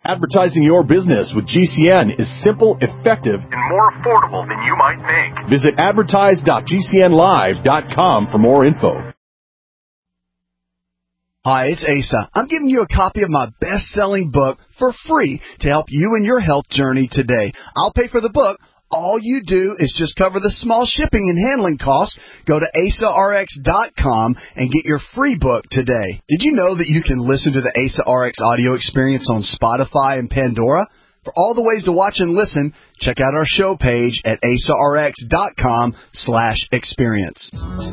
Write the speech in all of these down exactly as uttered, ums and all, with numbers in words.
Advertising your business with G C N is simple, effective, and more affordable than you might think. Visit advertise dot g c n live dot com for more info. Hi, it's Asa. I'm giving you a copy of my best-selling book for free to help you in your health journey today. I'll pay for the book. All you do is just cover the small shipping and handling costs. Go to asa r x dot com and get your free book today. Did you know that you can listen to the Asa R X audio experience on Spotify and Pandora? For all the ways to watch and listen, check out our show page at asa r x dot com slash experience.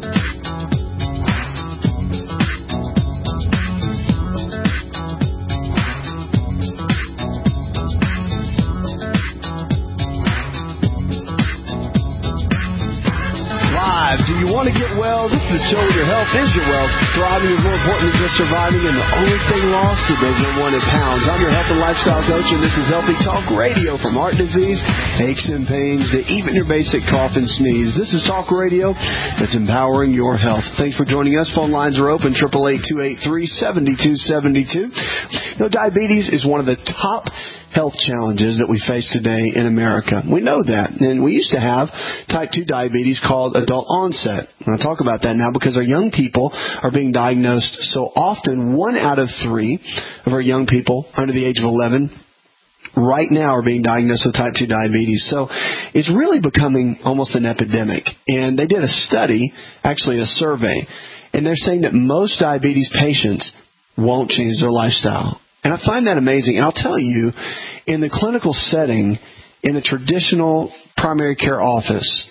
Do you want to get well? This is the show where your health is your wealth. Thriving is more important than just surviving, and the only thing lost to those that wanted pounds. I'm your health and lifestyle coach, and this is Healthy Talk Radio. From heart disease, aches and pains, to even your basic cough and sneeze. This is Talk Radio that's empowering your health. Thanks for joining us. Phone lines are open, eight eight eight, two eight three, seven two seven two. You know, diabetes is one of the top health challenges that we face today in America. We know that. And we used to have type two diabetes called adult onset. And I'll talk about that now because our young people are being diagnosed so often. One out of three of our young people under the age of eleven right now are being diagnosed with type two diabetes. So it's really becoming almost an epidemic. And they did a study, actually a survey, and they're saying that most diabetes patients won't change their lifestyle. And I find that amazing. And I'll tell you, in the clinical setting, in a traditional primary care office,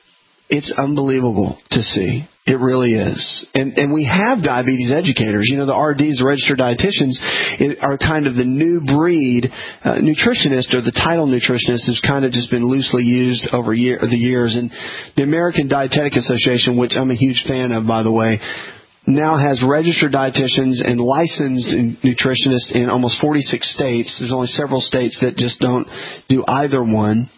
it's unbelievable to see. It really is. And and we have diabetes educators. You know, the R Ds, the registered dietitians, are kind of the new breed. Uh, nutritionist, or the title nutritionist, has kind of just been loosely used over year, the years. And the American Dietetic Association, which I'm a huge fan of, by the way, now has registered dietitians and licensed nutritionists in almost forty-six states. There's only several states that just don't do either one.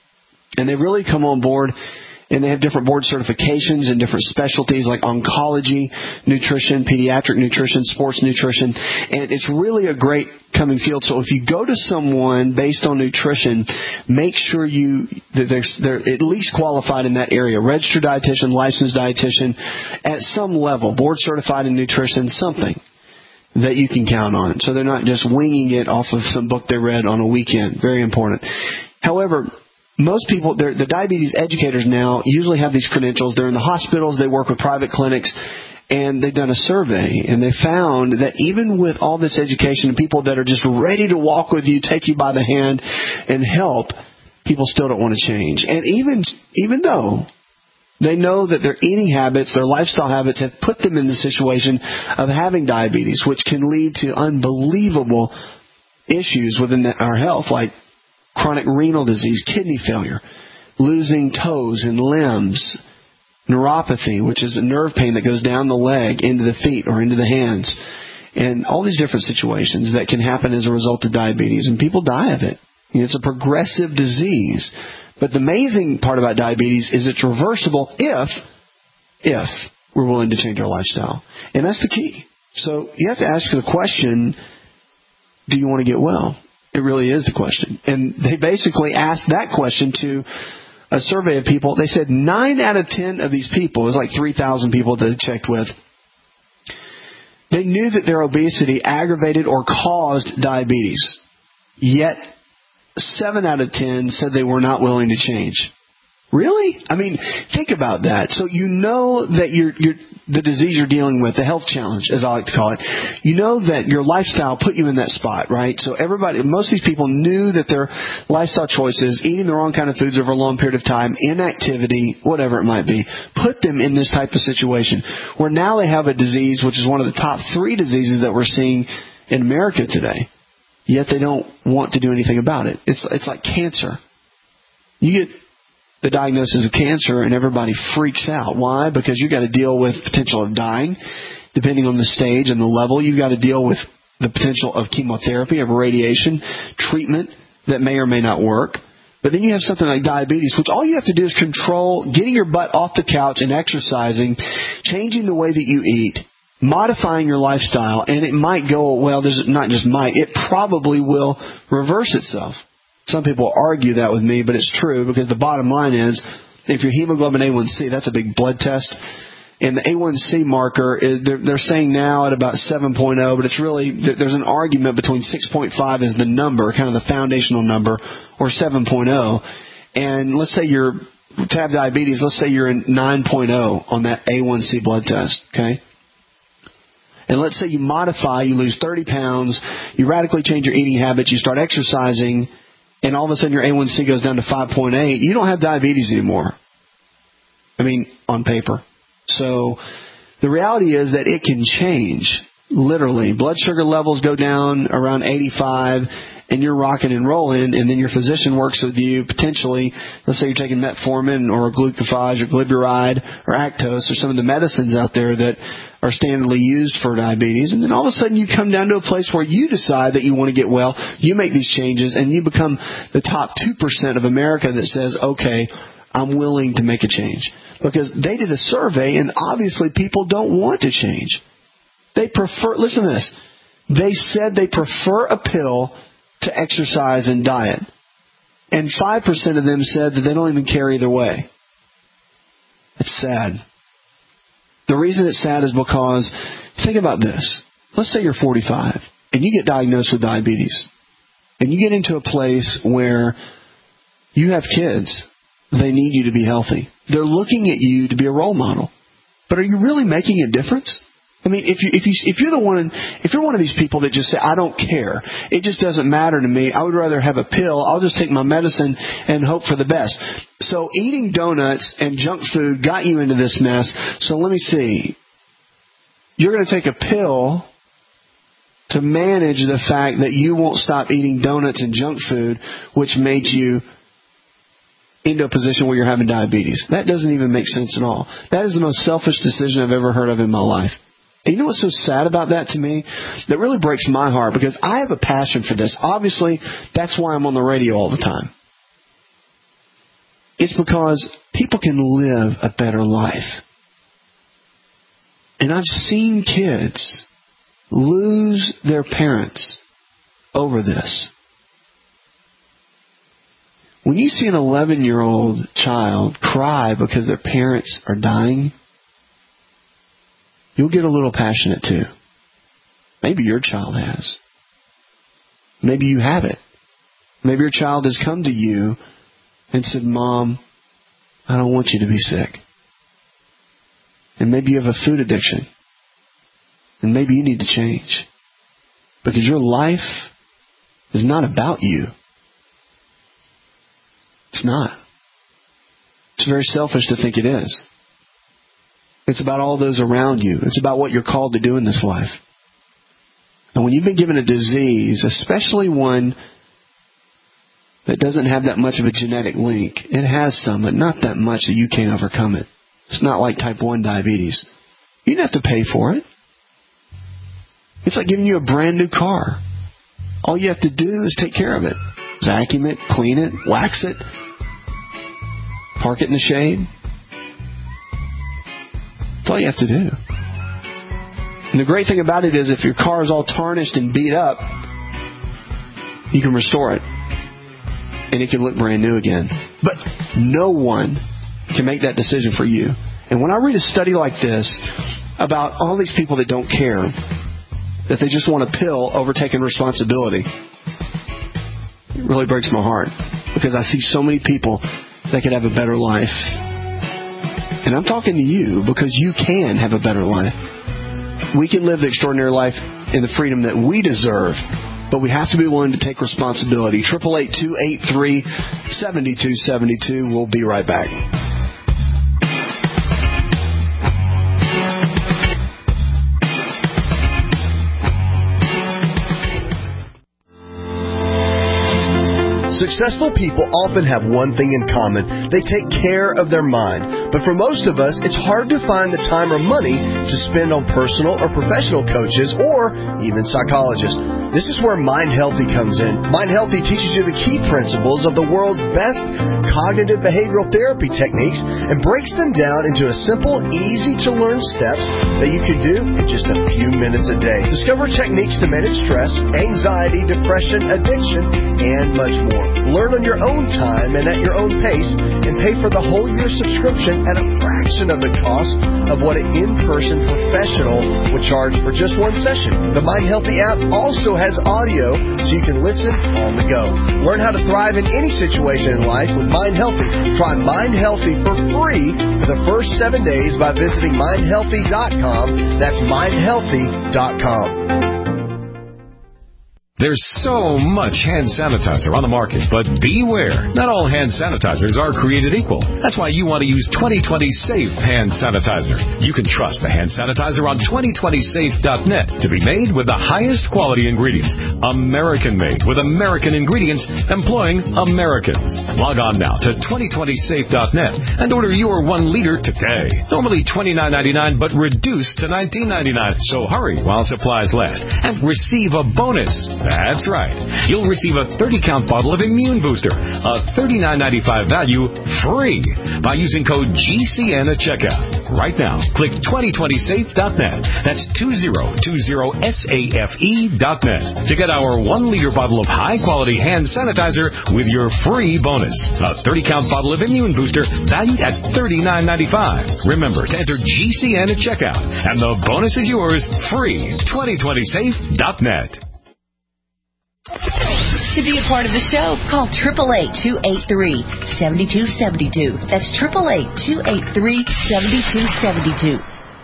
And they've really come on board, and they have different board certifications in different specialties like oncology, nutrition, pediatric nutrition, sports nutrition. And it's really a great coming field. So if you go to someone based on nutrition, make sure you that they're, they're at least qualified in that area. Registered dietitian, licensed dietitian, at some level, board certified in nutrition, something that you can count on. So they're not just winging it off of some book they read on a weekend. Very important. However, most people, the diabetes educators now usually have these credentials. They're in the hospitals. They work with private clinics. And they've done a survey, and they found that even with all this education and people that are just ready to walk with you, take you by the hand, and help, people still don't want to change. And even even though they know that their eating habits, their lifestyle habits have put them in the situation of having diabetes, which can lead to unbelievable issues within our health, like chronic renal disease, kidney failure, losing toes and limbs, neuropathy, which is a nerve pain that goes down the leg into the feet or into the hands, and all these different situations that can happen as a result of diabetes, and people die of it. You know, it's a progressive disease. But the amazing part about diabetes is it's reversible if, if we're willing to change our lifestyle. And that's the key. So you have to ask the question, do you want to get well? It really is the question. And they basically asked that question to a survey of people. They said nine out of ten of these people, it was like three thousand people that they checked with, they knew that their obesity aggravated or caused diabetes. Yet seven out of ten said they were not willing to change. Really? I mean, think about that. So you know that you're, you're, the disease you're dealing with, the health challenge, as I like to call it, you know that your lifestyle put you in that spot, right? So everybody, most of these people knew that their lifestyle choices, eating the wrong kind of foods over a long period of time, inactivity, whatever it might be, put them in this type of situation where now they have a disease, which is one of the top three diseases that we're seeing in America today. Yet they don't want to do anything about it. It's it's like cancer. You get the diagnosis of cancer and everybody freaks out. Why? Because you've got to deal with the potential of dying, depending on the stage and the level. You've got to deal with the potential of chemotherapy, of radiation, treatment that may or may not work. But then you have something like diabetes, which all you have to do is control getting your butt off the couch and exercising, changing the way that you eat, modifying your lifestyle, and it might go, well, there's not just might, it probably will reverse itself. Some people argue that with me, but it's true, because the bottom line is, if your hemoglobin A one C, that's a big blood test, and the A one C marker, is they're, they're saying now at about seven point oh, but it's really, there's an argument between six point five as the number, kind of the foundational number, or seven point oh. And let's say you're, to have diabetes, let's say you're in nine point oh on that A one C blood test, okay? And let's say you modify, you lose thirty pounds, you radically change your eating habits, you start exercising, and all of a sudden your A one C goes down to five point eight, you don't have diabetes anymore. I mean, on paper. So the reality is that it can change, literally. Blood sugar levels go down around eighty-five, and you're rocking and rolling, and then your physician works with you potentially. Let's say you're taking metformin or glucophage or glyburide or Actos or some of the medicines out there that are standardly used for diabetes. And then all of a sudden you come down to a place where you decide that you want to get well. You make these changes, and you become the top two percent of America that says, okay, I'm willing to make a change. Because they did a survey, and obviously people don't want to change. They prefer, listen to this, they said they prefer a pill to exercise and diet. And five percent of them said that they don't even care either way. It's sad. The reason it's sad is because, think about this. Let's say you're forty-five and you get diagnosed with diabetes. And you get into a place where you have kids. They need you to be healthy. They're looking at you to be a role model. But are you really making a difference? I mean, if you if you if you're the one if you're one of these people that just say, I don't care, it just doesn't matter to me, I would rather have a pill, I'll just take my medicine and hope for the best. So eating donuts and junk food got you into this mess. So let me see. You're going to take a pill to manage the fact that you won't stop eating donuts and junk food, which made you into a position where you're having diabetes. That doesn't even make sense at all. That is the most selfish decision I've ever heard of in my life. And you know what's so sad about that to me? That really breaks my heart, because I have a passion for this. Obviously, that's why I'm on the radio all the time. It's because people can live a better life. And I've seen kids lose their parents over this. When you see an eleven-year-old child cry because their parents are dying, you'll get a little passionate too. Maybe your child has. Maybe you have it. Maybe your child has come to you and said, Mom, I don't want you to be sick. And maybe you have a food addiction. And maybe you need to change. Because your life is not about you. It's not. It's very selfish to think it is. It's about all those around you. It's about what you're called to do in this life. And when you've been given a disease, especially one that doesn't have that much of a genetic link, it has some, but not that much that you can't overcome it. It's not like type one diabetes. You don't have to pay for it. It's like giving you a brand new car. All you have to do is take care of it. Vacuum it, clean it, wax it, park it in the shade. That's all you have to do. And the great thing about it is if your car is all tarnished and beat up, you can restore it. And it can look brand new again. But no one can make that decision for you. And when I read a study like this about all these people that don't care, that they just want a pill over taking responsibility, it really breaks my heart. Because I see so many people that could have a better life. And I'm talking to you because you can have a better life. We can live the extraordinary life in the freedom that we deserve, but we have to be willing to take responsibility. eight eight eight, two eight three, seven two seven two. We'll be right back. Successful people often have one thing in common. They take care of their mind. But for most of us, it's hard to find the time or money to spend on personal or professional coaches or even psychologists. This is where Mind Healthy comes in. Mind Healthy teaches you the key principles of the world's best cognitive behavioral therapy techniques and breaks them down into a simple, easy-to-learn steps that you can do in just a few minutes a day. Discover techniques to manage stress, anxiety, depression, addiction, and much more. Learn on your own time and at your own pace, and pay for the whole year subscription at a fraction of the cost of what an in-person professional would charge for just one session. The Mind Healthy app also has audio so you can listen on the go. Learn how to thrive in any situation in life with Mind Healthy. Try Mind Healthy for free for the first seven days by visiting mind healthy dot com. That's mind healthy dot com. There's so much hand sanitizer on the market, but beware. Not all hand sanitizers are created equal. That's why you want to use twenty twenty Safe Hand Sanitizer. You can trust the hand sanitizer on twenty twenty safe dot net to be made with the highest quality ingredients. American-made with American ingredients employing Americans. Log on now to twenty twenty safe dot net and order your one liter today. Normally twenty-nine ninety-nine, but reduced to nineteen ninety-nine. So hurry while supplies last and receive a bonus. That's right. You'll receive a thirty count bottle of Immune Booster, a thirty-nine ninety-five value, free by using code G C N at checkout. Right now, click twenty twenty safe dot net. That's twenty twenty safe dot net to get our one liter bottle of high-quality hand sanitizer with your free bonus. A thirty count bottle of Immune Booster valued at thirty-nine ninety-five. Remember to enter G C N at checkout, and the bonus is yours free. twenty twenty safe dot net. To be a part of the show, call eight eight eight, two eight three, seven two seven two. That's eight eight eight, two eight three, seven two seven two.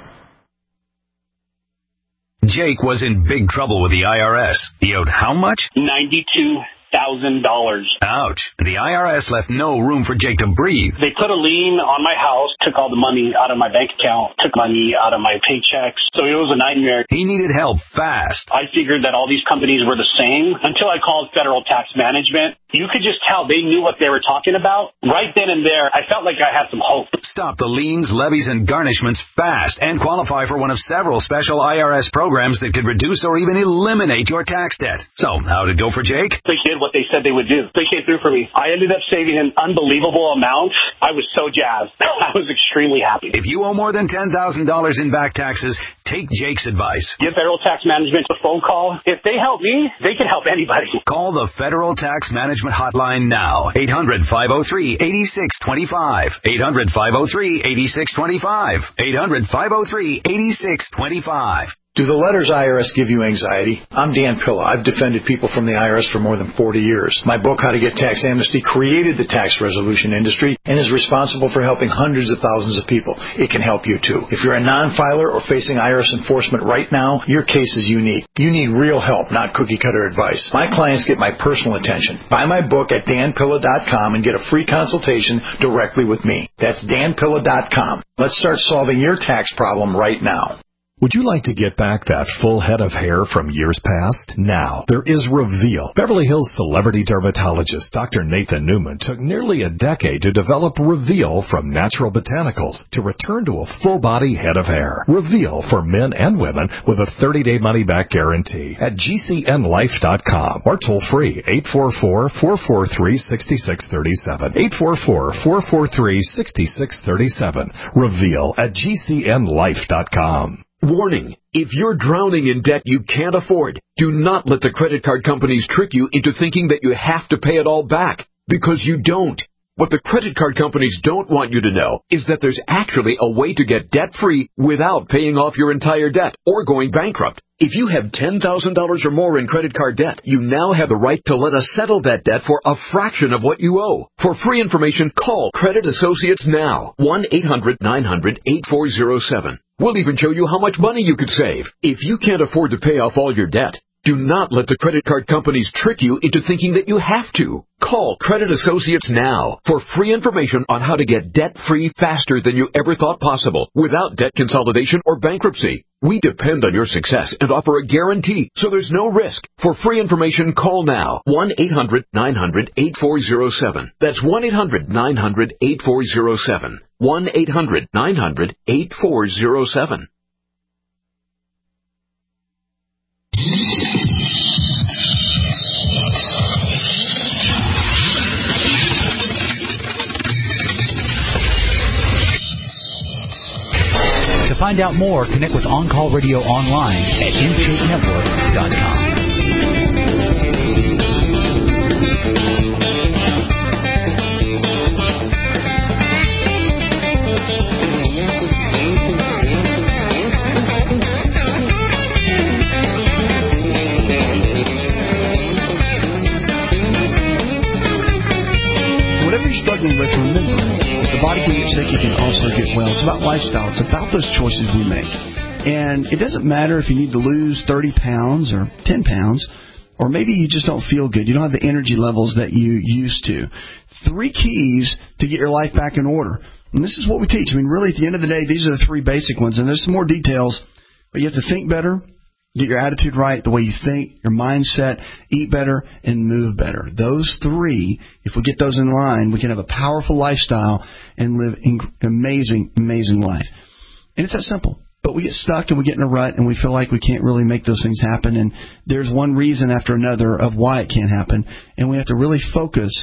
Jake was in big trouble with the I R S. He owed how much? ninety-two thousand dollars. Ouch. The I R S left no room for Jake to breathe. They put a lien on my house, took all the money out of my bank account, took money out of my paychecks. So it was a nightmare. He needed help fast. I figured that all these companies were the same until I called Federal Tax Management. You could just tell they knew what they were talking about. Right then and there, I felt like I had some hope. Stop the liens, levies, and garnishments fast and qualify for one of several special I R S programs that could reduce or even eliminate your tax debt. So, how'd it go for Jake? They did what they said they would do. They came through for me. I ended up saving an unbelievable amount. I was so jazzed. I was extremely happy. If you owe more than ten thousand dollars in back taxes, take Jake's advice. Give Federal Tax Management a phone call. If they help me, they can help anybody. Call the Federal Tax Management hotline now. eight hundred, five oh three, eight six two five. eight hundred, five oh three, eight six two five. eight hundred, five oh three, eight six two five. Do the letters I R S give you anxiety? I'm Dan Pilla. I've defended people from the I R S for more than forty years. My book, How to Get Tax Amnesty, created the tax resolution industry and is responsible for helping hundreds of thousands of people. It can help you, too. If you're a non-filer or facing I R S enforcement right now, your case is unique. You need real help, not cookie-cutter advice. My clients get my personal attention. Buy my book at dan pilla dot com and get a free consultation directly with me. That's dan pilla dot com. Let's start solving your tax problem right now. Would you like to get back that full head of hair from years past? Now, there is Reveal. Beverly Hills celebrity dermatologist Doctor Nathan Newman took nearly a decade to develop Reveal from natural botanicals to return to a full-body head of hair. Reveal for men and women with a thirty-day money-back guarantee at G C N life dot com or toll-free eight four four, four four three, six six three seven. eight four four, four four three, six six three seven. Reveal at G C N life dot com. Warning, if you're drowning in debt you can't afford, do not let the credit card companies trick you into thinking that you have to pay it all back, because you don't. What the credit card companies don't want you to know is that there's actually a way to get debt-free without paying off your entire debt or going bankrupt. If you have ten thousand dollars or more in credit card debt, you now have the right to let us settle that debt for a fraction of what you owe. For free information, call Credit Associates now, one eight hundred, nine hundred, eight four zero seven. We'll even show you how much money you could save. If you can't afford to pay off all your debt, Do not let the credit card companies trick you into thinking that you have to. Call Credit Associates now for free information on how to get debt-free faster than you ever thought possible without debt consolidation or bankruptcy. We depend on your success and offer a guarantee, so there's no risk. For free information, call now. one eight hundred nine hundred eighty-four oh seven. That's one eight hundred nine hundred eighty-four oh seven. one eight hundred nine hundred eighty-four oh seven. To find out more, connect with On Call Radio online at in shape network dot com. Whatever you're struggling with, remember, the body can get sick, it can also get well. It's about lifestyle. It's about those choices we make. And it doesn't matter if you need to lose thirty pounds or ten pounds, or maybe you just don't feel good. You don't have the energy levels that you used to. Three keys to get your life back in order. And this is what we teach. I mean, really, at the end of the day, these are the three basic ones. And there's some more details, but you have to think better, get your attitude right, the way you think, your mindset, eat better, and move better. Those three, if we get those in line, we can have a powerful lifestyle and live an amazing, amazing life. And it's that simple. But we get stuck and we get in a rut and we feel like we can't really make those things happen. And there's one reason after another of why it can't happen. And we have to really focus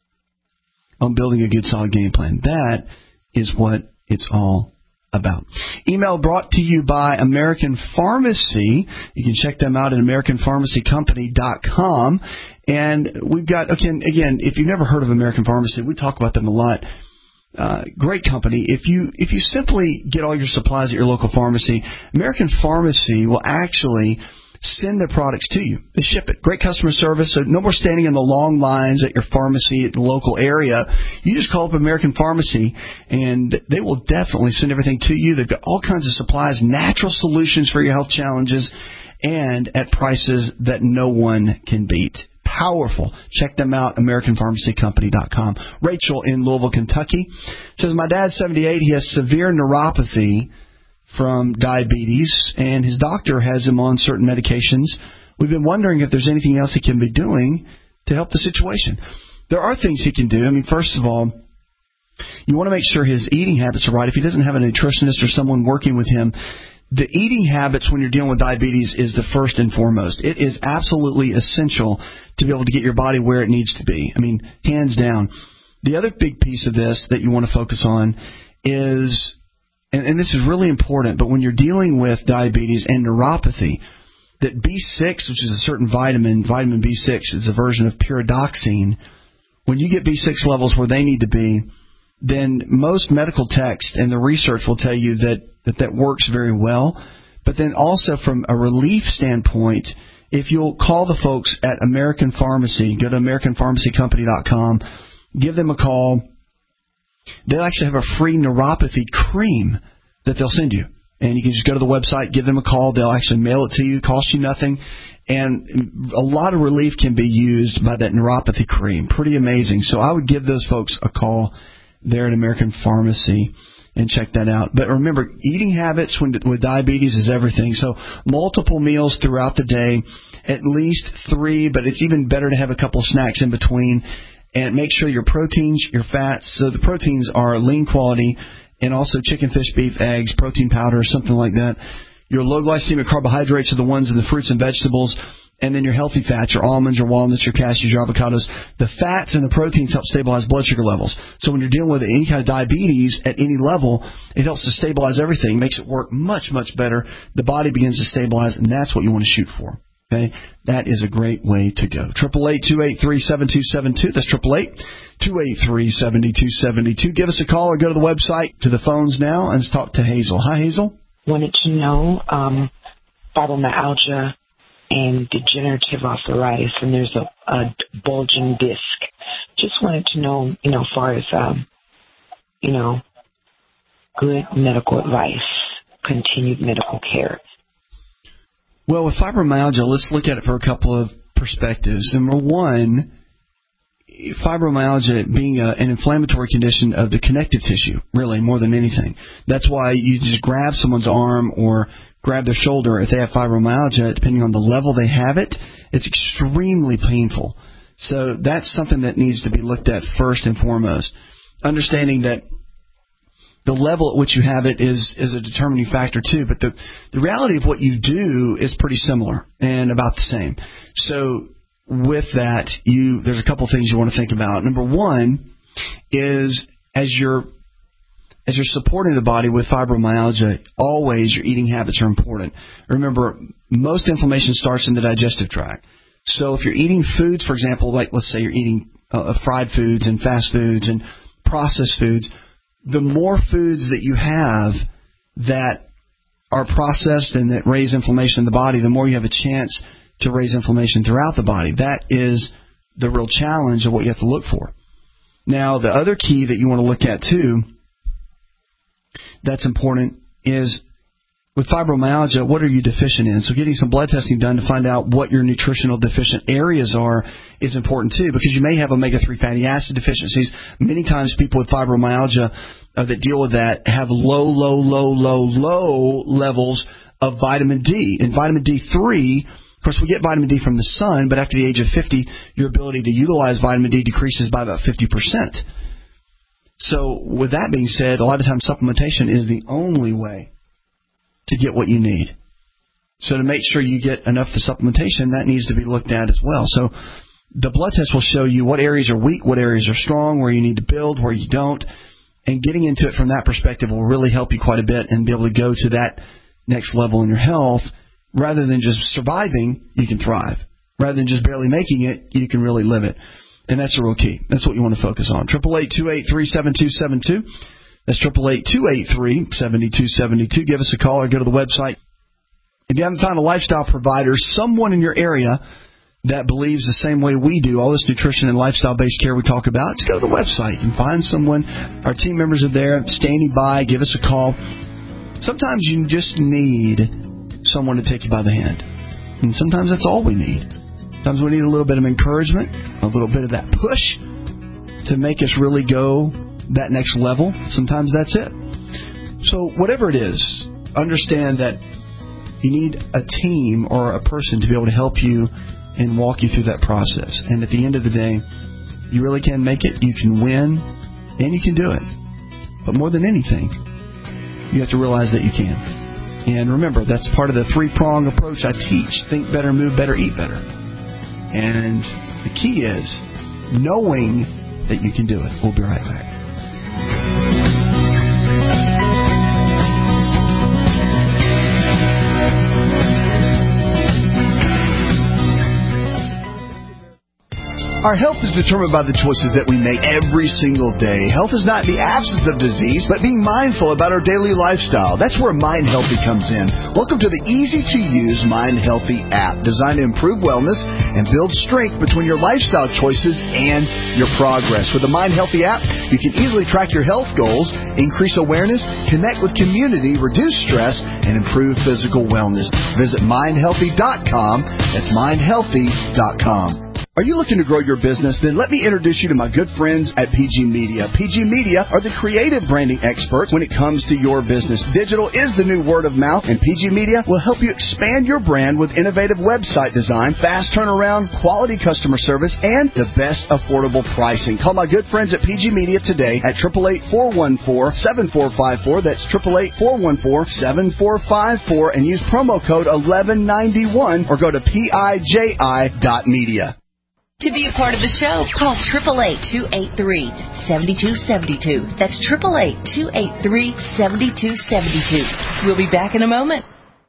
on building a good, solid game plan. That is what it's all about. Email brought to you by American Pharmacy. You can check them out at American Pharmacy Company dot com. And we've got, again, again, if you've never heard of American Pharmacy, we talk about them a lot. Uh, great company. If you if you simply get all your supplies at your local pharmacy, American Pharmacy will actually send their products to you. They ship it. Great customer service, so no more standing in the long lines at your pharmacy at the local area. You just call up American Pharmacy, and they will definitely send everything to you. They've got all kinds of supplies, natural solutions for your health challenges, and at prices that no one can beat. Powerful. Check them out, American Pharmacy Company dot com. Rachel in Louisville, Kentucky says, my dad's seventy-eight. He has severe neuropathy from diabetes, and his doctor has him on certain medications. We've been wondering if there's anything else he can be doing to help the situation. There are things he can do. I mean, first of all, you want to make sure his eating habits are right. If he doesn't have a nutritionist or someone working with him, the eating habits when you're dealing with diabetes is the first and foremost. It is absolutely essential to be able to get your body where it needs to be. I mean, hands down. The other big piece of this that you want to focus on is, and, and this is really important, but when you're dealing with diabetes and neuropathy, that B six, which is a certain vitamin, vitamin B six, is a version of pyridoxine. When you get B six levels where they need to be, then most medical text and the research will tell you that that, that works very well. But then also from a relief standpoint, if you'll call the folks at American Pharmacy, go to American Pharmacy Company dot com, give them a call. They'll actually have a free neuropathy cream that they'll send you. And you can just go to the website, give them a call. They'll actually mail it to you, cost you nothing. And a lot of relief can be used by that neuropathy cream. Pretty amazing. So I would give those folks a call there at American Pharmacy and check that out. But remember, eating habits when, with diabetes is everything. So multiple meals throughout the day, at least three, but it's even better to have a couple snacks in between. And make sure your proteins, your fats, so the proteins are lean quality, and also chicken, fish, beef, eggs, protein powder, something like that. Your low glycemic carbohydrates are the ones in the fruits and vegetables. And then your healthy fats, your almonds, your walnuts, your cashews, your avocados. The fats and the proteins help stabilize blood sugar levels. So when you're dealing with any kind of diabetes at any level, it helps to stabilize everything, makes it work much, much better. The body begins to stabilize, and that's what you want to shoot for. Okay? That is a great way to go. eight eight eight, two eight three, seven two seven two. That's eight eight eight, two eight three, seven two seven two. Give us a call or go to the website, to the phones now, and let's talk to Hazel. Hi, Hazel. Wanted to know um, fibromyalgia and degenerative arthritis, and there's a, a bulging disc. Just wanted to know, you know, as far as, um, you know, good medical advice, continued medical care. Well, with fibromyalgia, let's look at it for a couple of perspectives. Number one, fibromyalgia being a, an inflammatory condition of the connective tissue, really, more than anything. That's why you just grab someone's arm or grab their shoulder. If they have fibromyalgia, depending on the level they have it, it's extremely painful. So that's something that needs to be looked at first and foremost. Understanding that the level at which you have it is, is a determining factor too, but the, the reality of what you do is pretty similar and about the same. So with that, you there's a couple things you want to think about. Number one is as you're as you're supporting the body with fibromyalgia, always your eating habits are important. Remember, most inflammation starts in the digestive tract. So if you're eating foods, for example, like let's say you're eating uh, fried foods and fast foods and processed foods, the more foods that you have that are processed and that raise inflammation in the body, the more you have a chance to raise inflammation throughout the body. That is the real challenge of what you have to look for. Now, the other key that you want to look at, too, that's important, is with fibromyalgia, what are you deficient in? So getting some blood testing done to find out what your nutritional deficient areas are is important, too, because you may have omega three fatty acid deficiencies. Many times people with fibromyalgia uh, that deal with that have low, low, low, low, low levels of vitamin D. And vitamin D three, of course, we get vitamin D from the sun, but after the age of fifty, your ability to utilize vitamin D decreases by about fifty percent. So with that being said, a lot of times supplementation is the only way to get what you need. So to make sure you get enough of the supplementation, that needs to be looked at as well. So the blood test will show you what areas are weak, what areas are strong, where you need to build, where you don't. And getting into it from that perspective will really help you quite a bit and be able to go to that next level in your health. Rather than just surviving, you can thrive. Rather than just barely making it, you can really live it. And that's a real key. That's what you want to focus on. eight eight eight, two eight three, seven two seven two. That's eight eight eight, two eight three, seven two seven two. Give us a call or go to the website. If you haven't found a lifestyle provider, someone in your area that believes the same way we do, all this nutrition and lifestyle-based care we talk about, just go to the website and find someone. Our team members are there standing by. Give us a call. Sometimes you just need someone to take you by the hand. And sometimes that's all we need. Sometimes we need a little bit of encouragement, a little bit of that push to make us really go that next level. Sometimes that's it. So whatever it is, understand that you need a team or a person to be able to help you and walk you through that process. And at the end of the day, you really can make it, you can win, and you can do it. But more than anything, you have to realize that you can. And remember, that's part of the three-prong approach I teach. Think better, move better, eat better. And the key is knowing that you can do it. We'll be right back. Our health is determined by the choices that we make every single day. Health is not the absence of disease, but being mindful about our daily lifestyle. That's where Mind Healthy comes in. Welcome to the easy-to-use Mind Healthy app, designed to improve wellness and build strength between your lifestyle choices and your progress. With the Mind Healthy app, you can easily track your health goals, increase awareness, connect with community, reduce stress, and improve physical wellness. Visit mind healthy dot com. That's mind healthy dot com. Are you looking to grow your business? Then let me introduce you to my good friends at P G Media. P G Media are the creative branding experts when it comes to your business. Digital is the new word of mouth, and P G Media will help you expand your brand with innovative website design, fast turnaround, quality customer service, and the best affordable pricing. Call my good friends at P G Media today at eight eight eight, four one four, seven four five four. That's eight eight eight, four one four, seven four five four, and use promo code eleven ninety-one or go to P I J I dot media. To be a part of the show, call eight eight eight, two eight three, seven two seven two. That's eight eight eight, two eight three, seven two seven two. We'll be back in a moment.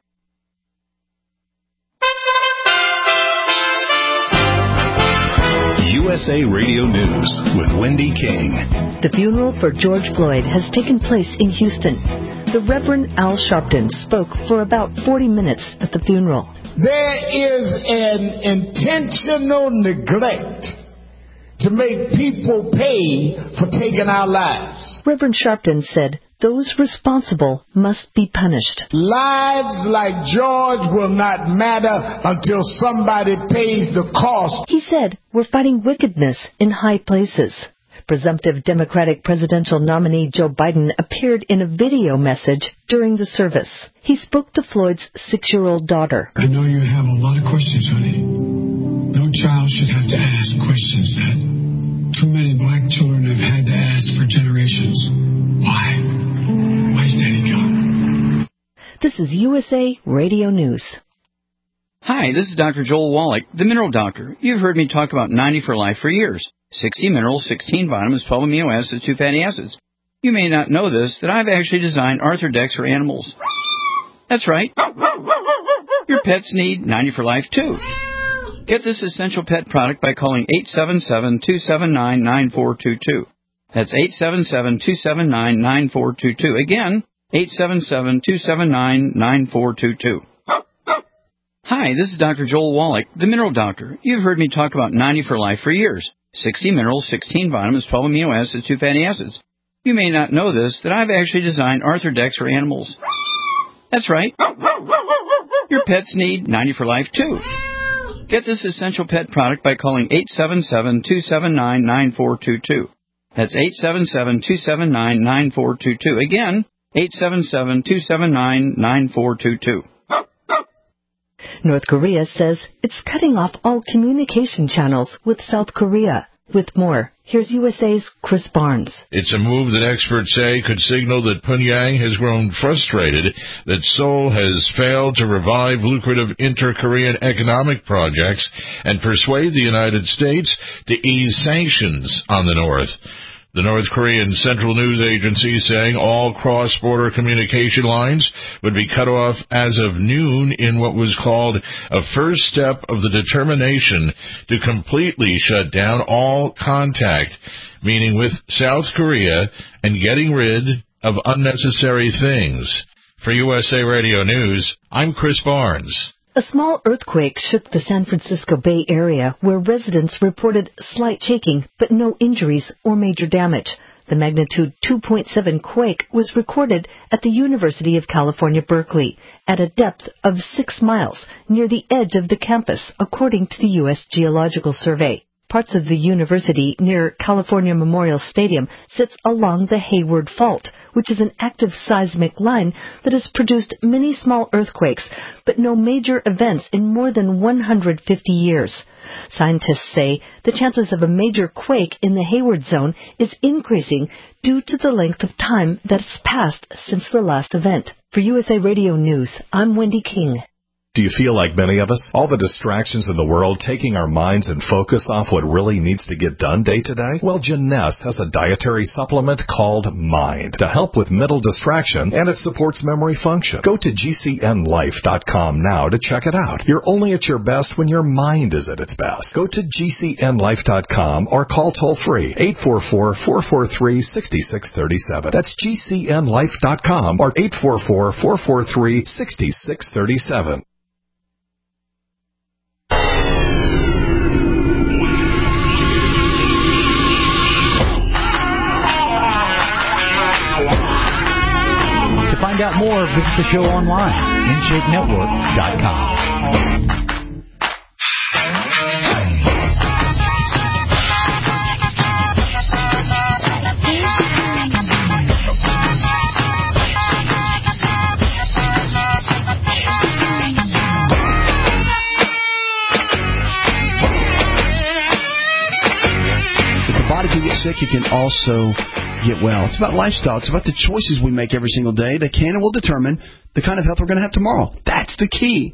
U S A Radio News with Wendy King. The funeral for George Floyd has taken place in Houston. The Reverend Al Sharpton spoke for about forty minutes at the funeral. There is an intentional neglect to make people pay for taking our lives. Reverend Sharpton said those responsible must be punished. Lives like George will not matter until somebody pays the cost. He said, we're fighting wickedness in high places. Presumptive Democratic presidential nominee Joe Biden appeared in a video message during the service. He spoke to Floyd's six-year-old daughter. I know you have a lot of questions, honey. No child should have to ask questions that too many black children have had to ask for generations. Why? Why's Daddy gone? This is U S A Radio News. Hi, this is Doctor Joel Wallach, the Mineral Doctor. You've heard me talk about ninety for Life for years. sixty minerals, sixteen vitamins, twelve amino acids, two fatty acids. You may not know this, that I've actually designed Arthrodex for animals. That's right. Your pets need ninety for Life, too. Get this essential pet product by calling eight seven seven, two seven nine, nine four two two. That's eight seven seven, two seven nine, nine four two two. Again, eight seven seven, two seven nine, nine four two two. Hi, this is Doctor Joel Wallach, the Mineral Doctor. You've heard me talk about ninety for Life for years. sixty minerals, sixteen vitamins, twelve amino acids, two fatty acids. You may not know this, that I've actually designed Arthrodex for animals. That's right. Your pets need ninety for Life, too. Get this essential pet product by calling eight seven seven, two seven nine, nine four two two. That's eight seven seven, two seven nine, nine four two two. Again, eight seven seven, two seven nine, nine four two two. North Korea says it's cutting off all communication channels with South Korea. With more, here's U S A's Chris Barnes. It's a move that experts say could signal that Pyongyang has grown frustrated that Seoul has failed to revive lucrative inter-Korean economic projects and persuade the United States to ease sanctions on the North. The North Korean Central News Agency saying all cross-border communication lines would be cut off as of noon in what was called a first step of the determination to completely shut down all contact, meaning with South Korea, and getting rid of unnecessary things. For U S A Radio News, I'm Chris Barnes. A small earthquake shook the San Francisco Bay Area, where residents reported slight shaking but no injuries or major damage. The magnitude two point seven quake was recorded at the University of California, Berkeley, at a depth of six miles near the edge of the campus, according to the U S Geological Survey. Parts of the university near California Memorial Stadium sits along the Hayward Fault, which is an active seismic line that has produced many small earthquakes, but no major events in more than one hundred fifty years. Scientists say the chances of a major quake in the Hayward Zone is increasing due to the length of time that has passed since the last event. For U S A Radio News, I'm Wendy King. Do you feel like many of us? All the distractions in the world taking our minds and focus off what really needs to get done day to day? Well, Jeunesse has a dietary supplement called Mind to help with mental distraction, and it supports memory function. Go to G C N life dot com now to check it out. You're only at your best when your mind is at its best. Go to G C N life dot com or call toll-free eight four four, four four three, six six three seven. That's G C N life dot com or eight four four, four four three, six six three seven. To find out more, visit the show online, in shape network dot com. Sick, it can also get well. It's about lifestyle. It's about the choices we make every single day that can and will determine the kind of health we're going to have tomorrow. That's the key.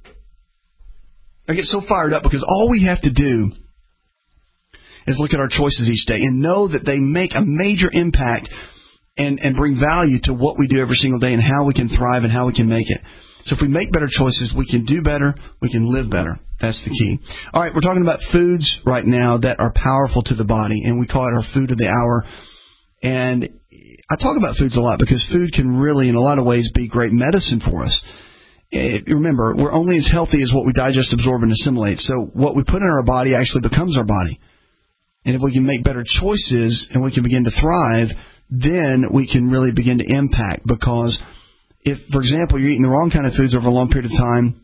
I get so fired up because all we have to do is look at our choices each day and know that they make a major impact and, and bring value to what we do every single day and how we can thrive and how we can make it. So if we make better choices, we can do better, we can live better. That's the key. All right, we're talking about foods right now that are powerful to the body, and we call it our food of the hour. And I talk about foods a lot because food can really, in a lot of ways, be great medicine for us. It, remember, we're only as healthy as what we digest, absorb, and assimilate. So what we put in our body actually becomes our body. And if we can make better choices and we can begin to thrive, then we can really begin to impact. Because if, for example, you're eating the wrong kind of foods over a long period of time,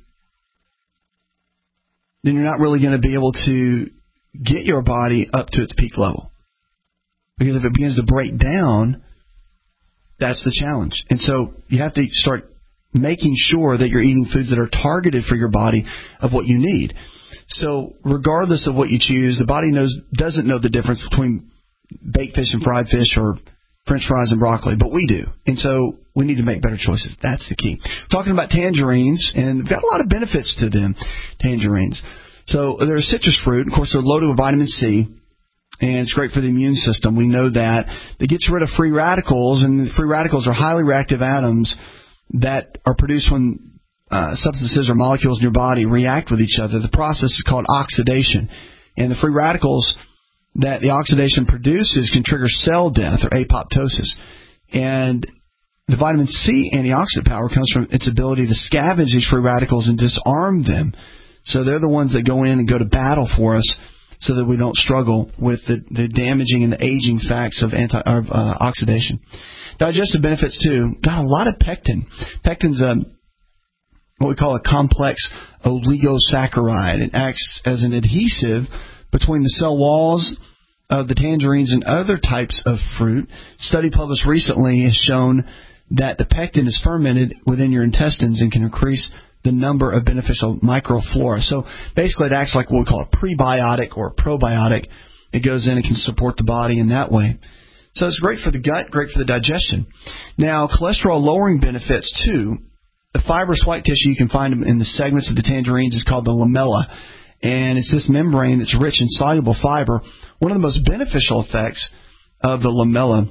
then you're not really going to be able to get your body up to its peak level. Because if it begins to break down, that's the challenge. And so you have to start making sure that you're eating foods that are targeted for your body of what you need. So regardless of what you choose, the body knows doesn't know the difference between baked fish and fried fish or French fries and broccoli, but we do. And so we need to make better choices. That's the key. Talking about tangerines, and they've got a lot of benefits to them, tangerines. So they're a citrus fruit. Of course, they're loaded with vitamin C, and it's great for the immune system. We know that. It gets rid of free radicals, and free radicals are highly reactive atoms that are produced when uh, substances or molecules in your body react with each other. The process is called oxidation. And the free radicals that the oxidation produces can trigger cell death or apoptosis. And the vitamin C antioxidant power comes from its ability to scavenge these free radicals and disarm them. So they're the ones that go in and go to battle for us so that we don't struggle with the, the damaging and the aging facts of anti of, uh, oxidation. Digestive benefits, too. Got a lot of pectin. Pectin's a, what we call a complex oligosaccharide. It acts as an adhesive between the cell walls of the tangerines and other types of fruit. A study published recently has shown that the pectin is fermented within your intestines and can increase the number of beneficial microflora. So basically it acts like what we call a prebiotic or a probiotic. It goes in and can support the body in that way. So it's great for the gut, great for the digestion. Now, cholesterol-lowering benefits, too. The fibrous white tissue, you can find them in the segments of the tangerines, is called the lamella. And it's this membrane that's rich in soluble fiber. One of the most beneficial effects of the lamella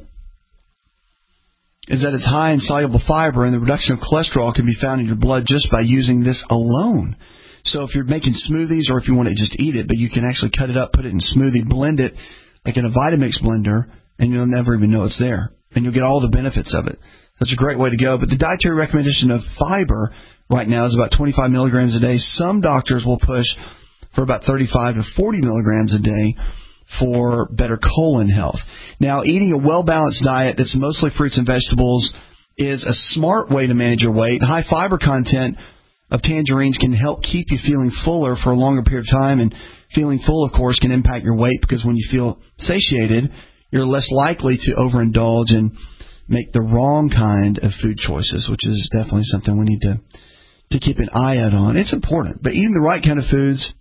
is that it's high in soluble fiber, and the reduction of cholesterol can be found in your blood just by using this alone. So if you're making smoothies or if you want to just eat it, but you can actually cut it up, put it in a smoothie, blend it like in a Vitamix blender, and you'll never even know it's there. And you'll get all the benefits of it. That's a great way to go. But the dietary recommendation of fiber right now is about twenty-five milligrams a day. Some doctors will push for about thirty-five to forty milligrams a day for better colon health. Now, eating a well-balanced diet that's mostly fruits and vegetables is a smart way to manage your weight. High fiber content of tangerines can help keep you feeling fuller for a longer period of time, and feeling full, of course, can impact your weight because when you feel satiated, you're less likely to overindulge and make the wrong kind of food choices, which is definitely something we need to, to keep an eye out on. It's important, but eating the right kind of foods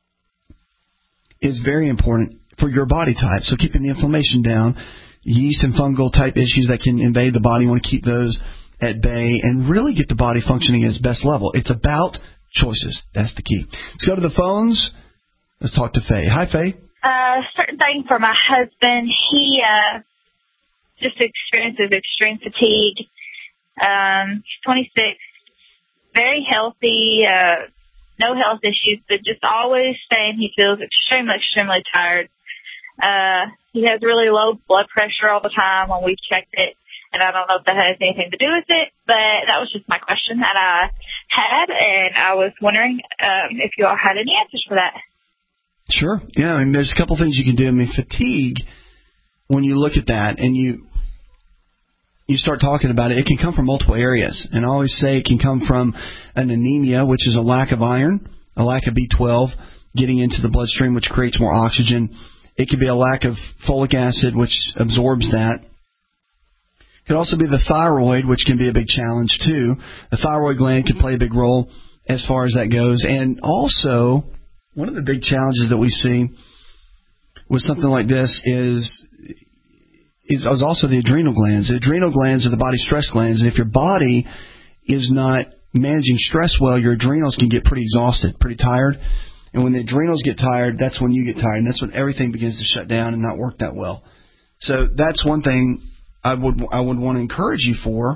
is very important for your body type. So keeping the inflammation down, yeast and fungal type issues that can invade the body, you want to keep those at bay and really get the body functioning at its best level. It's about choices. That's the key. Let's go to the phones. Let's talk to Faye. Hi, Faye. Uh, certain thing for my husband. He uh, just experiences extreme fatigue. Um, he's twenty-six, very healthy, uh, no health issues, but just always saying he feels extremely, extremely tired. Uh, he has really low blood pressure all the time when we checked it, and I don't know if that has anything to do with it, but that was just my question that I had, and I was wondering um, if you all had any answers for that. Sure. Yeah, I mean, there's a couple things you can do. I mean, fatigue, when you look at that and you you start talking about it, it can come from multiple areas. And I always say it can come from an anemia, which is a lack of iron, a lack of B twelve getting into the bloodstream, which creates more oxygen. It could be a lack of folic acid, which absorbs that. It could also be the thyroid, which can be a big challenge, too. The thyroid gland can play a big role as far as that goes. And also, one of the big challenges that we see with something like this is, is, is also the adrenal glands. The adrenal glands are the body's stress glands, and if your body is not managing stress well, your adrenals can get pretty exhausted, pretty tired. And when the adrenals get tired, that's when you get tired, and that's when everything begins to shut down and not work that well. So that's one thing I would I would want to encourage you for,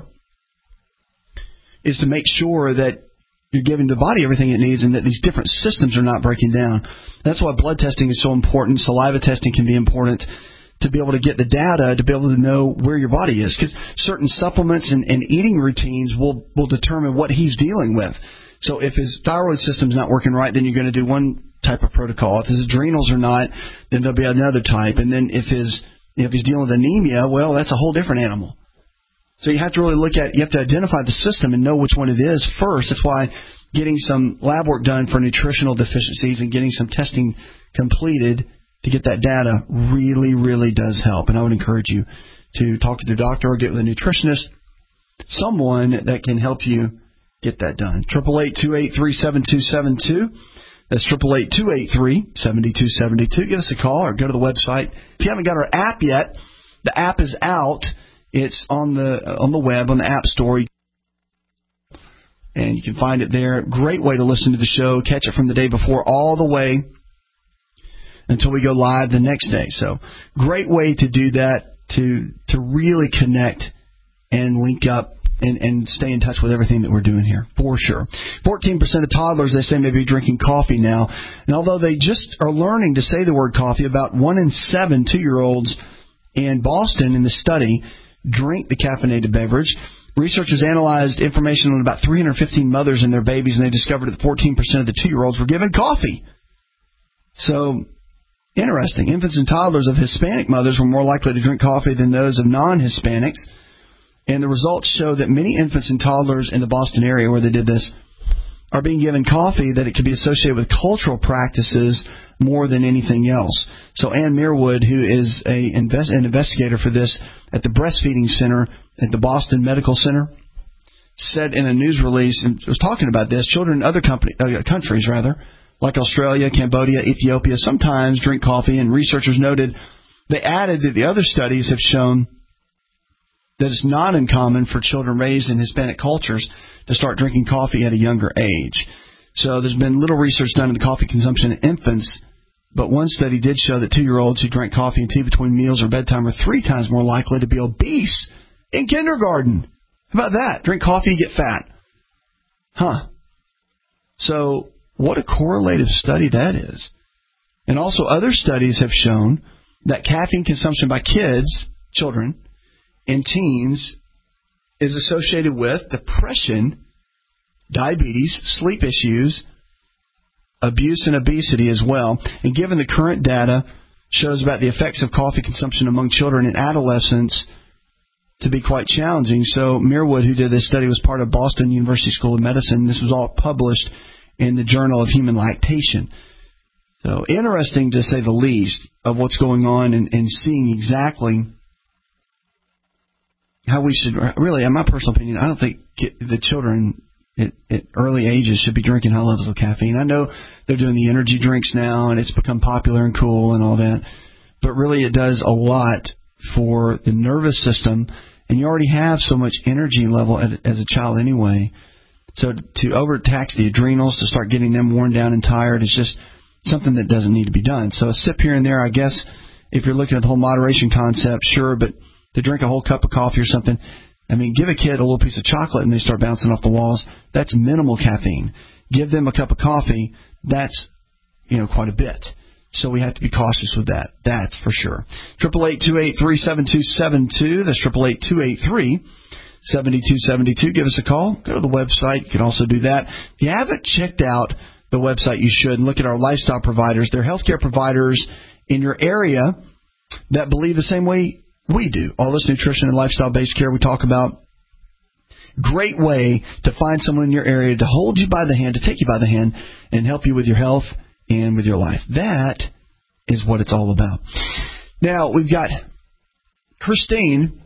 is to make sure that you're giving the body everything it needs and that these different systems are not breaking down. That's why blood testing is so important. Saliva testing can be important to be able to get the data, to be able to know where your body is. Because certain supplements and, and eating routines will, will determine what he's dealing with. So if his thyroid system's not working right, then you're going to do one type of protocol. If his adrenals are not, then there'll be another type. And then if his If he's dealing with anemia, well, that's a whole different animal. So you have to really look at, you have to identify the system and know which one it is first. That's why getting some lab work done for nutritional deficiencies and getting some testing completed to get that data really, really does help. And I would encourage you to talk to the doctor or get with a nutritionist, someone that can help you get that done. eight eight eight, two eight three, seven two seven two. That's eight eight eight, two eight three, seven two seven two. Give us a call or go to the website. If you haven't got our app yet, the app is out. It's on the on the web, on the App Store. And you can find it there. Great way to listen to the show. Catch it from the day before all the way until we go live the next day. So great way to do that, to to really connect and link up and, and stay in touch with everything that we're doing here, for sure. fourteen percent of toddlers, they say, may be drinking coffee now. And although they just are learning to say the word coffee, about one in seven two-year-olds in Boston in the study drink the caffeinated beverage. Researchers analyzed information on about three hundred fifteen mothers and their babies, and they discovered that fourteen percent of the two-year-olds were given coffee. So, interesting. Infants and toddlers of Hispanic mothers were more likely to drink coffee than those of non-Hispanics. And the results show that many infants and toddlers in the Boston area where they did this are being given coffee, that it could be associated with cultural practices more than anything else. So Ann Meerwood, who is a invest, an investigator for this at the Breastfeeding Center at the Boston Medical Center, said in a news release, and was talking about this, children in other company, uh, countries, rather, like Australia, Cambodia, Ethiopia, sometimes drink coffee, and researchers noted, they added that the other studies have shown that it's not uncommon for children raised in Hispanic cultures to start drinking coffee at a younger age. So there's been little research done in the coffee consumption in infants, but one study did show that two-year-olds who drank coffee and tea between meals or bedtime are three times more likely to be obese in kindergarten. How about that? Drink coffee, you get fat. Huh. So what a correlative study that is. And also other studies have shown that caffeine consumption by kids, children, and teens is associated with depression, diabetes, sleep issues, abuse, and obesity as well. And given the current data shows about the effects of coffee consumption among children and adolescents to be quite challenging. So Meerwood, who did this study, was part of Boston University School of Medicine. This was all published in the Journal of Human Lactation. So interesting, to say the least, of what's going on and, and seeing exactly how we should, really, in my personal opinion, I don't think the children at, at early ages should be drinking high levels of caffeine. I know they're doing the energy drinks now, and it's become popular and cool and all that, but really it does a lot for the nervous system, and you already have so much energy level at, as a child anyway. So to overtax the adrenals, to start getting them worn down and tired, is just something that doesn't need to be done. So a sip here and there, I guess, if you're looking at the whole moderation concept, sure, but to drink a whole cup of coffee or something, I mean, give a kid a little piece of chocolate and they start bouncing off the walls. That's minimal caffeine. Give them a cup of coffee, that's, you know, quite a bit. So we have to be cautious with that. That's for sure. eight eight eight, two eight three, seven two seven two. That's eight eight eight, two eight three, seven two seven two. Give us a call. Go to the website. You can also do that. If you haven't checked out the website, you should. And look at our lifestyle providers. They're healthcare providers in your area that believe the same way we do. All this nutrition and lifestyle-based care we talk about. Great way to find someone in your area to hold you by the hand, to take you by the hand, and help you with your health and with your life. That is what it's all about. Now, we've got Christine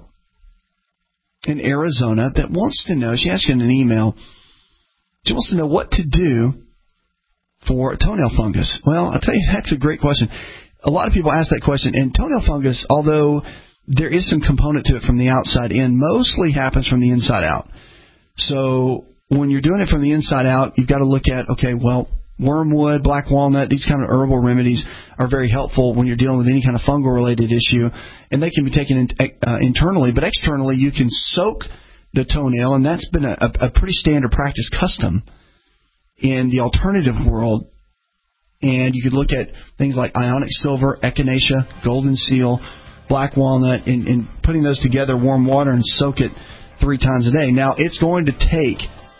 in Arizona that wants to know, she asked in an email, she wants to know what to do for toenail fungus. Well, I'll tell you, that's a great question. A lot of people ask that question, and toenail fungus, although there is some component to it from the outside in, mostly happens from the inside out. So when you're doing it from the inside out, you've got to look at, okay, well, wormwood, black walnut, these kind of herbal remedies are very helpful when you're dealing with any kind of fungal-related issue, and they can be taken in, uh, internally. But externally, you can soak the toenail, and that's been a, a pretty standard practice custom in the alternative world. And you could look at things like ionic silver, echinacea, golden seal, black walnut, and, and putting those together, warm water, and soak it three times a day. Now, it's going to take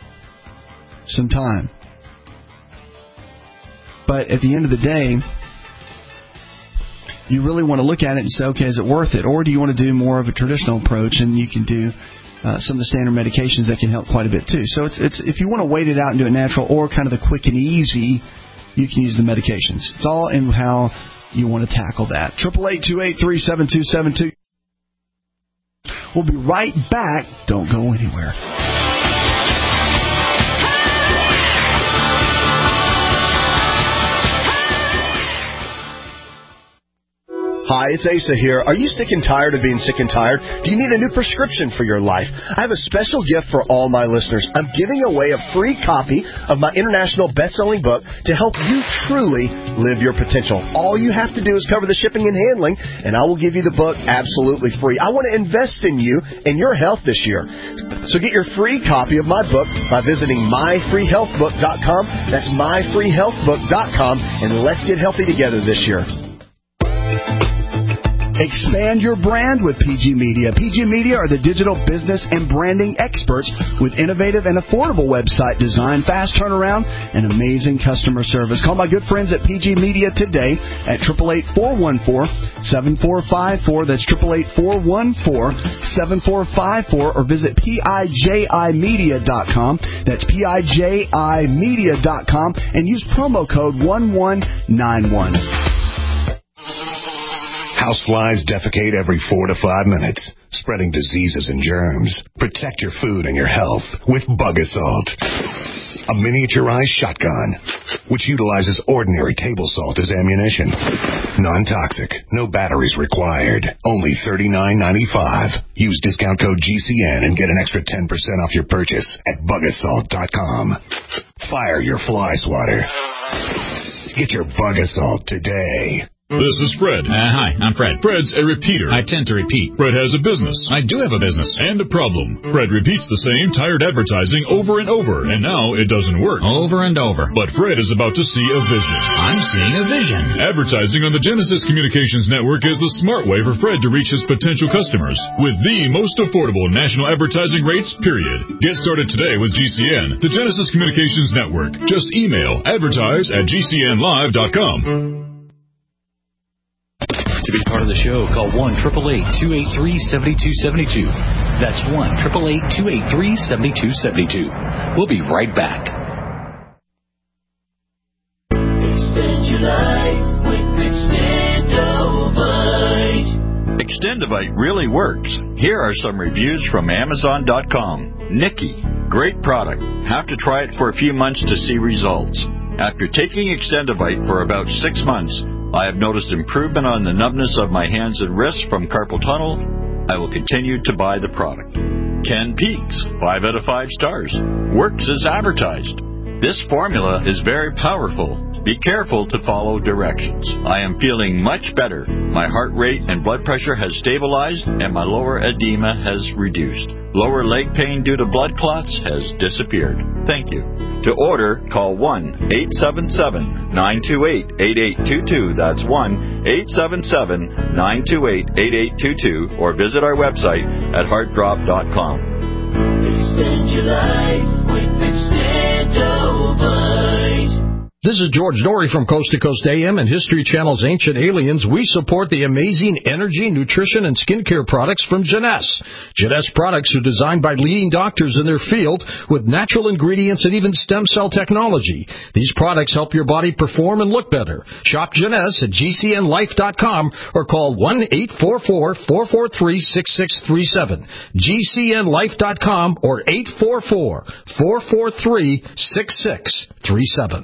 some time. But at the end of the day, you really want to look at it and say, okay, is it worth it? Or do you want to do more of a traditional approach, and you can do uh, some of the standard medications that can help quite a bit too. So it's it's if you want to wait it out and do it natural, or kind of the quick and easy, you can use the medications. It's all in how you want to tackle that. Triple eight two eight three seven two seven two. We'll be right back. Don't go anywhere. Hi, it's Asa here. Are you sick and tired of being sick and tired? Do you need a new prescription for your life? I have a special gift for all my listeners. I'm giving away a free copy of my international best-selling book to help you truly live your potential. All you have to do is cover the shipping and handling, and I will give you the book absolutely free. I want to invest in you and your health this year. So get your free copy of my book by visiting my free health book dot com. That's my free health book dot com, and let's get healthy together this year. Expand your brand with P G Media. P G Media are the digital business and branding experts with innovative and affordable website design, fast turnaround, and amazing customer service. Call my good friends at P G Media today at eight eight eight, four one four, seven four five four. That's eight eight eight, four one four, seven four five four, or visit P I J I media dot com. That's P I J I media dot com, and use promo code one one nine one. Houseflies defecate every four to five minutes, spreading diseases and germs. Protect your food and your health with Bug Assault, a miniaturized shotgun which utilizes ordinary table salt as ammunition. Non-toxic, no batteries required. Only thirty-nine ninety-five. Use discount code G C N and get an extra ten percent off your purchase at bug assault dot com. Fire your fly swatter. Get your Bug Assault today. This is Fred. Uh, hi, I'm Fred. Fred's a repeater. I tend to repeat. Fred has a business. I do have a business. And a problem. Fred repeats the same tired advertising over and over, and now it doesn't work. Over and over. But Fred is about to see a vision. I'm seeing a vision. Advertising on the Genesis Communications Network is the smart way for Fred to reach his potential customers with the most affordable national advertising rates, period. Get started today with G C N, the Genesis Communications Network. Just email advertise at G C N live dot com. To be part of the show, call one eight eight eight, two eight three, seven two seven two. That's one eight eight eight, two eight three, seven two seven two. We'll be right back. Extend your life with Extendovite. Extendovite really works. Here are some reviews from Amazon dot com. Nikki, great product. Have to try it for a few months to see results. After taking Extendovite for about six months, I have noticed improvement on the numbness of my hands and wrists from carpal tunnel. I will continue to buy the product. Ken Peaks, five out of five stars. Works as advertised. This formula is very powerful. Be careful to follow directions. I am feeling much better. My heart rate and blood pressure has stabilized, and my lower edema has reduced. Lower leg pain due to blood clots has disappeared. Thank you. To order, call one eight seven seven, nine two eight, eight eight two two. That's one eight seven seven, nine two eight, eight eight two two, or visit our website at heart drop dot com. Extend your life with Extendovite. This is George Dory from Coast to Coast A M and History Channel's Ancient Aliens. We support the amazing energy, nutrition, and skincare products from Jeunesse. Jeunesse products are designed by leading doctors in their field with natural ingredients and even stem cell technology. These products help your body perform and look better. Shop Jeunesse at G C N life dot com or call one eight four four, four four three, six six three seven. G C N life dot com or eight four four, four four three, six six three seven.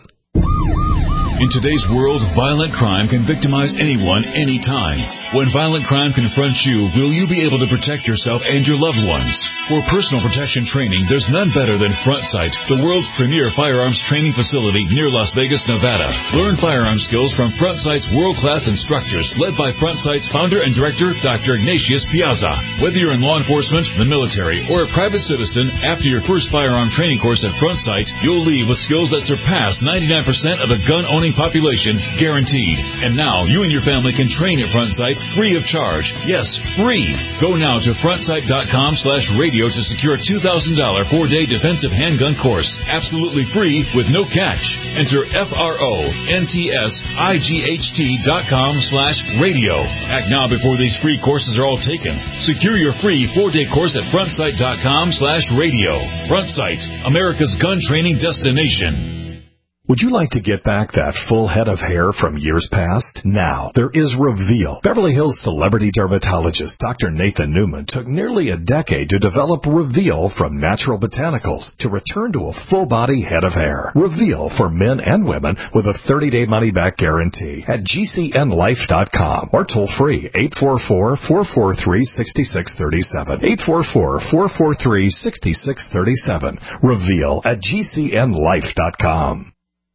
In today's world, violent crime can victimize anyone, anytime. When violent crime confronts you, will you be able to protect yourself and your loved ones? For personal protection training, there's none better than Front Sight, the world's premier firearms training facility near Las Vegas, Nevada. Learn firearm skills from Front Sight's world-class instructors, led by Front Sight's founder and director, Doctor Ignatius Piazza. Whether you're in law enforcement, the military, or a private citizen, after your first firearm training course at Front Sight, you'll leave with skills that surpass ninety-nine percent of the gun-owning population, guaranteed. And now, you and your family can train at Front Sight free of charge. Yes, free. Go now to front sight dot com slash radio Radio to secure a two thousand dollars four-day defensive handgun course, absolutely free with no catch. Enter F R O N T S I G H T dot com slash radio. Act now before these free courses are all taken. Secure your free four-day course at frontsight dot com slash radio. Frontsight, America's gun training destination. Would you like to get back that full head of hair from years past? Now, there is Reveal. Beverly Hills celebrity dermatologist Doctor Nathan Newman took nearly a decade to develop Reveal from natural botanicals to return to a full-body head of hair. Reveal for men and women with a thirty-day money-back guarantee at G C N life dot com or toll-free eight four four, four four three, six six three seven. eight four four, four four three, six six three seven. Reveal at G C N life dot com.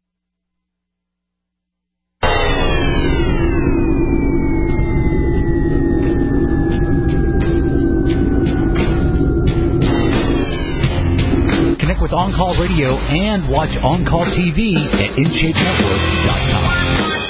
Connect with On Call Radio and watch On Call T V at in shape network dot com.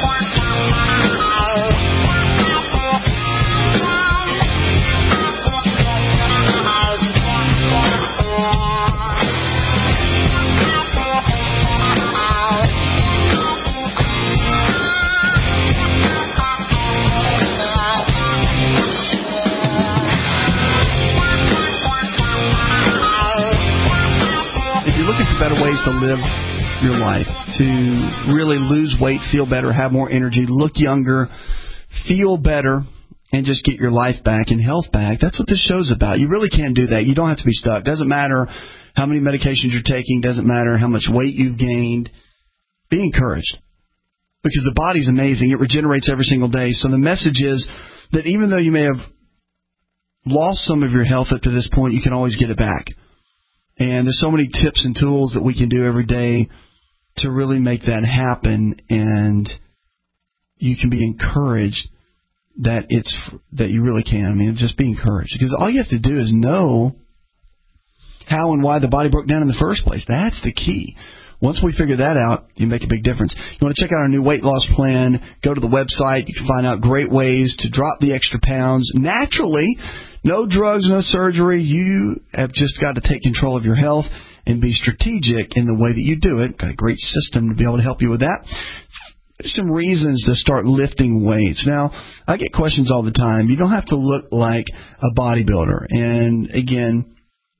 Better ways to live your life, to really lose weight, feel better, have more energy, look younger, feel better, and just get your life back and health back. That's what this show's about. You really can do that. You don't have to be stuck. Doesn't matter how many medications you're taking. Doesn't matter how much weight you've gained. Be encouraged, because the body's amazing. It regenerates every single day. So the message is that even though you may have lost some of your health up to this point, you can always get it back. And there's so many tips and tools that we can do every day to really make that happen, and you can be encouraged that it's that you really can. I mean, just be encouraged, because all you have to do is know how and why the body broke down in the first place. That's the key. Once we figure that out, you make a big difference. You want to check out our new weight loss plan, go to the website. You can find out great ways to drop the extra pounds naturally. No drugs, no surgery. You have just got to take control of your health and be strategic in the way that you do it. Got a great system to be able to help you with that. There's some reasons to start lifting weights. Now, I get questions all the time. You don't have to look like a bodybuilder. And, again,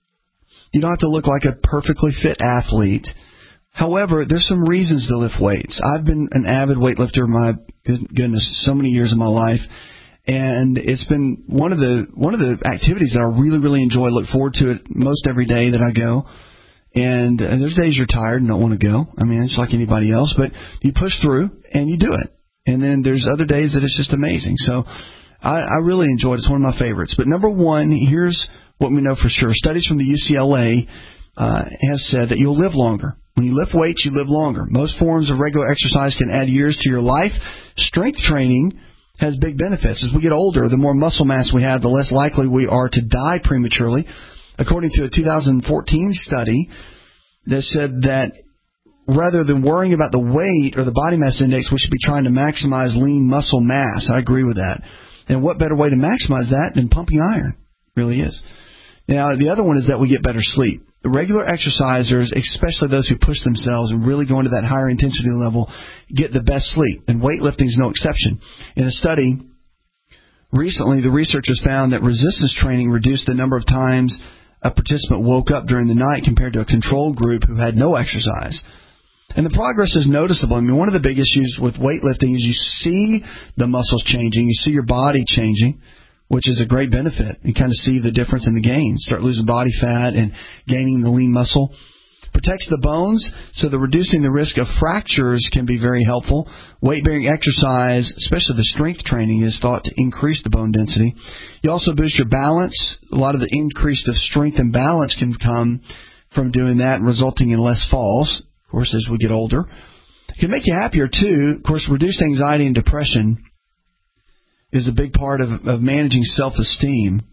you don't have to look like a perfectly fit athlete. However, there's some reasons to lift weights. I've been an avid weightlifter, my goodness, so many years of my life. And it's been one of the one of the activities that I really, really enjoy. Look forward to it most every day that I go. And, and there's days you're tired and don't want to go. I mean, it's like anybody else. But you push through and you do it. And then there's other days that it's just amazing. So I, I really enjoy it. It's one of my favorites. But number one, here's what we know for sure. Studies from the U C L A uh, have said that you'll live longer. When you lift weights, you live longer. Most forms of regular exercise can add years to your life. Strength training has big benefits. As we get older, the more muscle mass we have, the less likely we are to die prematurely. According to a two thousand fourteen study that said that rather than worrying about the weight or the body mass index, we should be trying to maximize lean muscle mass. I agree with that. And what better way to maximize that than pumping iron? Really is. Now, the other one is that we get better sleep. The regular exercisers, especially those who push themselves and really go into that higher intensity level, get the best sleep. And weightlifting is no exception. In a study recently, the researchers found that resistance training reduced the number of times a participant woke up during the night compared to a control group who had no exercise. And the progress is noticeable. I mean, one of the big issues with weightlifting is you see the muscles changing, you see your body changing, which is a great benefit. You kind of see the difference in the gains. Start losing body fat and gaining the lean muscle. Protects the bones, so the reducing the risk of fractures can be very helpful. Weight-bearing exercise, especially the strength training, is thought to increase the bone density. You also boost your balance. A lot of the increase of strength and balance can come from doing that, resulting in less falls, of course, as we get older. It can make you happier, too. Of course, reduced anxiety and depression is a big part of, of managing self-esteem.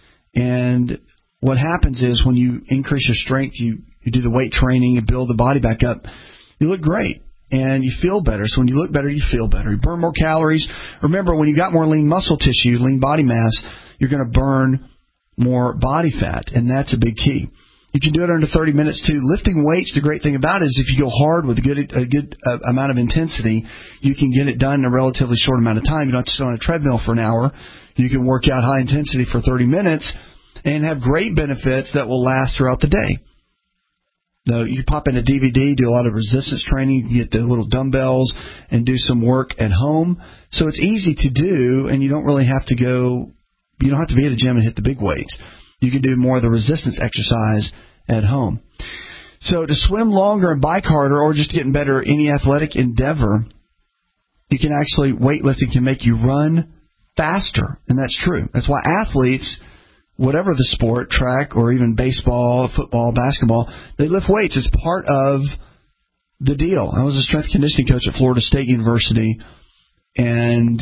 And what happens is when you increase your strength, you, you do the weight training and build the body back up, you look great and you feel better. So when you look better, you feel better. You burn more calories. Remember, when you got more lean muscle tissue, lean body mass, you're going to burn more body fat, and that's a big key. You can do it under thirty minutes, too. Lifting weights, the great thing about it is if you go hard with a good, a good uh, amount of intensity, you can get it done in a relatively short amount of time. You don't have to sit on a treadmill for an hour. You can work out high intensity for thirty minutes and have great benefits that will last throughout the day. Now, you pop in a D V D, do a lot of resistance training, you get the little dumbbells, and do some work at home. So it's easy to do, and you don't really have to go, you don't have to be at a gym and hit the big weights. You can do more of the resistance exercise at home. So to swim longer and bike harder, or just getting better at any athletic endeavor, you can actually, weightlifting can make you run faster, and that's true. That's why athletes, whatever the sport, track or even baseball, football, basketball, they lift weights. It's part of the deal. I was a strength conditioning coach at Florida State University, and,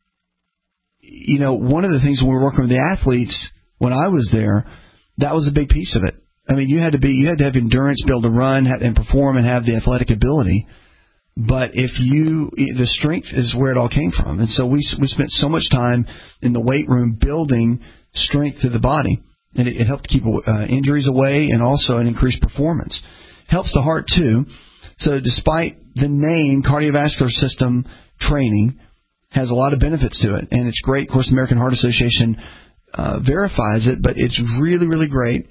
you know, one of the things when we were working with the athletes when I was there, that was a big piece of it. I mean, you had to be, you had to have endurance, be able to run and perform and have the athletic ability. But if you, the strength is where it all came from. And so we we spent so much time in the weight room building strength to the body. And it, it helped keep uh, injuries away and also an increased performance. Helps the heart, too. So despite the name, cardiovascular system training has a lot of benefits to it. And it's great. Of course, the American Heart Association uh, verifies it. But it's really, really great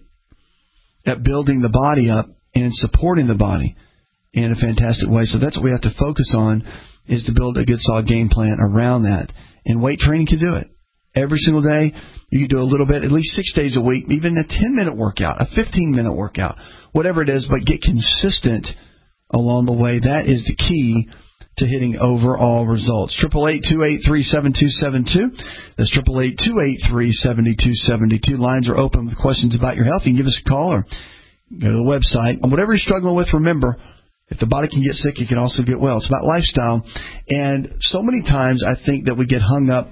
at building the body up and supporting the body in a fantastic way. So that's what we have to focus on, is to build a good solid game plan around that. And weight training can do it. Every single day, you can do a little bit, at least six days a week, even a ten-minute workout, a fifteen-minute workout, whatever it is, but get consistent along the way. That is the key to hitting overall results. eight eight eight, two eight three, seven two seven two. That's eight eight eight, two eight three, seven two seven two. Lines are open with questions about your health. You can give us a call or go to the website. And whatever you're struggling with, remember, if the body can get sick, it can also get well. It's about lifestyle. And so many times I think that we get hung up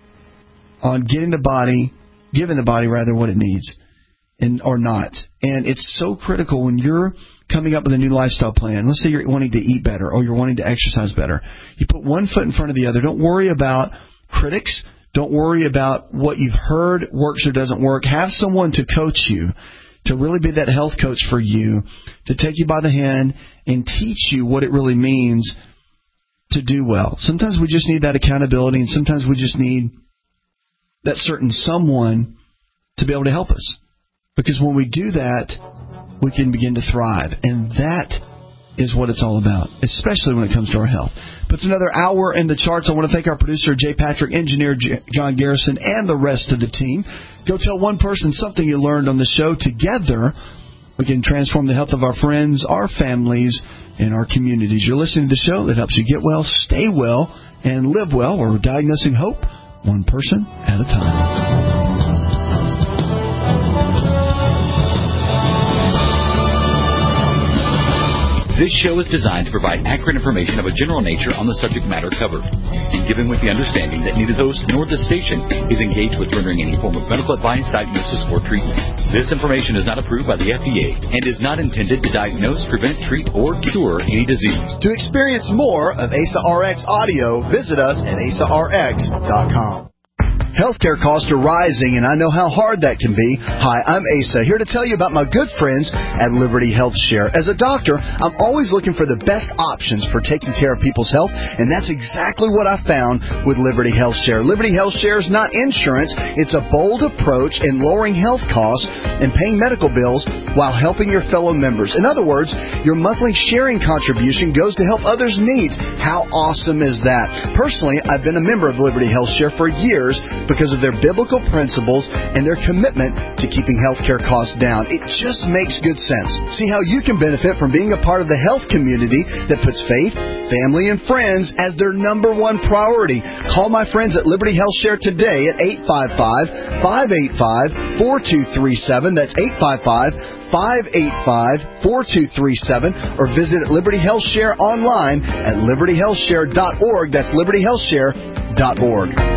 on getting the body, giving the body rather what it needs, and or not. And it's so critical when you're coming up with a new lifestyle plan. Let's say you're wanting to eat better or you're wanting to exercise better. You put one foot in front of the other. Don't worry about critics. Don't worry about what you've heard works or doesn't work. Have someone to coach you, to really be that health coach for you, to take you by the hand and teach you what it really means to do well. Sometimes we just need that accountability, and sometimes we just need that certain someone to be able to help us. Because when we do that, we can begin to thrive. And that is what it's all about, especially when it comes to our health. But it's another hour in the charts. I want to thank our producer, Jay Patrick, engineer J- John Garrison, and the rest of the team. Go tell one person something you learned on the show. Together, we can transform the health of our friends, our families, and our communities. You're listening to the show that helps you get well, stay well, and live well. We're diagnosing hope one person at a time. This show is designed to provide accurate information of a general nature on the subject matter covered, given with the understanding that neither the host nor the station is engaged with rendering any form of medical advice, diagnosis, or treatment. This information is not approved by the F D A and is not intended to diagnose, prevent, treat, or cure any disease. To experience more of A S A R X audio, visit us at A S A R X dot com. Healthcare costs are rising, and I know how hard that can be. Hi, I'm Asa, here to tell you about my good friends at Liberty Health Share. As a doctor, I'm always looking for the best options for taking care of people's health, and that's exactly what I found with Liberty Health Share. Liberty Health Share is not insurance. It's a bold approach in lowering health costs and paying medical bills while helping your fellow members. In other words, your monthly sharing contribution goes to help others' needs. How awesome is that? Personally, I've been a member of Liberty Health Share for years, because of their biblical principles and their commitment to keeping healthcare costs down. It just makes good sense. See how you can benefit from being a part of the health community that puts faith, family, and friends as their number one priority. Call my friends at Liberty Health Share today at eight five five, five eight five, four two three seven. That's eight five five, five eight five, four two three seven. Or visit Liberty Health Share online at liberty health share dot org. That's liberty health share dot org.